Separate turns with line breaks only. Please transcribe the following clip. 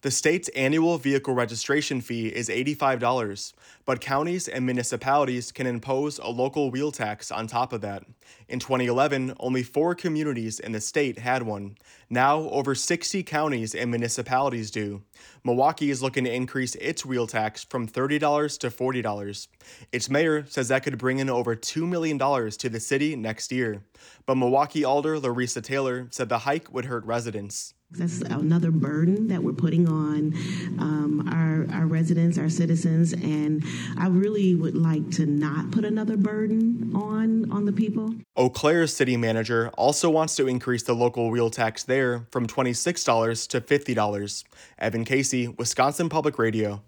The state's annual vehicle registration fee is $85, but counties and municipalities can impose a local wheel tax on top of that. In 2011, only 4 communities in the state had one. Now, over 60 counties and municipalities do. Milwaukee is looking to increase its wheel tax from $30 to $40. Its mayor says that could bring in over $2 million to the city next year. But Milwaukee Alder Larissa Taylor said the hike would hurt residents.
That's another burden that we're putting on our residents, our citizens, and I really would like to not put another burden on the people.
Eau Claire's city manager also wants to increase the local wheel tax there from $26 to $50. Evan Casey, Wisconsin Public Radio.